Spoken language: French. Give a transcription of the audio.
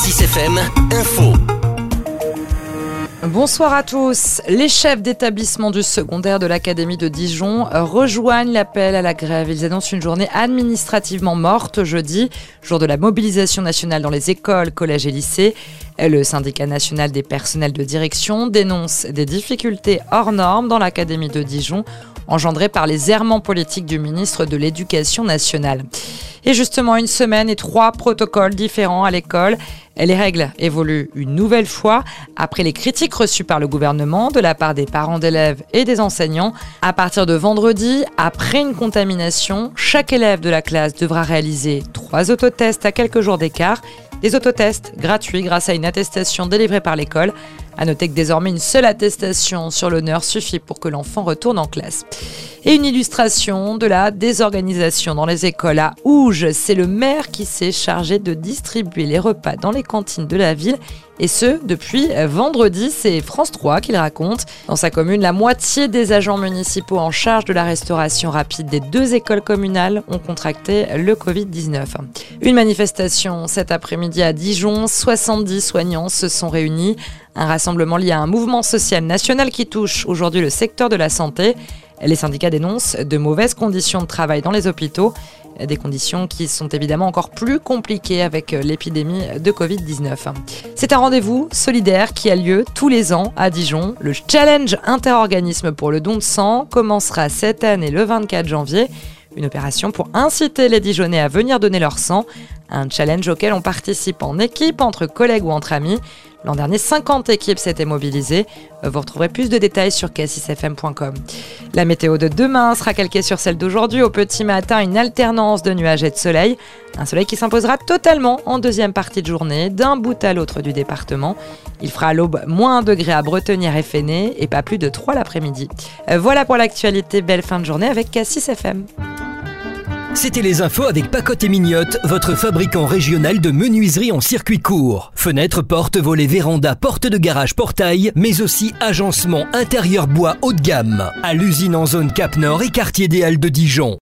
Cassis FM Info. Bonsoir à tous. Les chefs d'établissement du secondaire de l'Académie de Dijon rejoignent l'appel à la grève. Ils annoncent une journée administrativement morte jeudi, jour de la mobilisation nationale dans les écoles, collèges et lycées. Le syndicat national des personnels de direction dénonce des difficultés hors normes dans l'Académie de Dijon, engendrées par les errements politiques du ministre de l'Éducation nationale. Et justement, une semaine et 3 protocoles différents à l'école. Les règles évoluent une nouvelle fois après les critiques reçues par le gouvernement de la part des parents d'élèves et des enseignants. À partir de vendredi, après une contamination, chaque élève de la classe devra réaliser 3 autotests à quelques jours d'écart. Des autotests gratuits grâce à une attestation délivrée par l'école. À noter que désormais une seule attestation sur l'honneur suffit pour que l'enfant retourne en classe. Et une illustration de la désorganisation dans les écoles à Ouge. C'est le maire qui s'est chargé de distribuer les repas dans les cantines de la ville. Et ce, depuis vendredi, c'est France 3 qu'il raconte. Dans sa commune, la moitié des agents municipaux en charge de la restauration rapide des 2 écoles communales ont contracté le Covid-19. Une manifestation cet après-midi à Dijon, 70 soignants se sont réunis. Un rassemblement lié à un mouvement social national qui touche aujourd'hui le secteur de la santé. Les syndicats dénoncent de mauvaises conditions de travail dans les hôpitaux, des conditions qui sont évidemment encore plus compliquées avec l'épidémie de Covid-19. C'est un rendez-vous solidaire qui a lieu tous les ans à Dijon. Le challenge interorganisme pour le don de sang commencera cette année le 24 janvier. Une opération pour inciter les Dijonnais à venir donner leur sang. Un challenge auquel on participe en équipe, entre collègues ou entre amis. L'an dernier, 50 équipes s'étaient mobilisées. Vous retrouverez plus de détails sur cassisfm.com. La météo de demain sera calquée sur celle d'aujourd'hui. Au petit matin, une alternance de nuages et de soleil. Un soleil qui s'imposera totalement en deuxième partie de journée, d'un bout à l'autre du département. Il fera à l'aube moins 1 degré à Bretonnière et Fenay et pas plus de 3 l'après-midi. Voilà pour l'actualité. Belle fin de journée avec Cassis FM. C'était les infos avec Pacotte et Mignotte, votre fabricant régional de menuiserie en circuit court. Fenêtres, portes, volets, vérandas, portes de garage, portail, mais aussi agencement intérieur bois haut de gamme. À l'usine en zone Cap Nord et quartier des Halles de Dijon.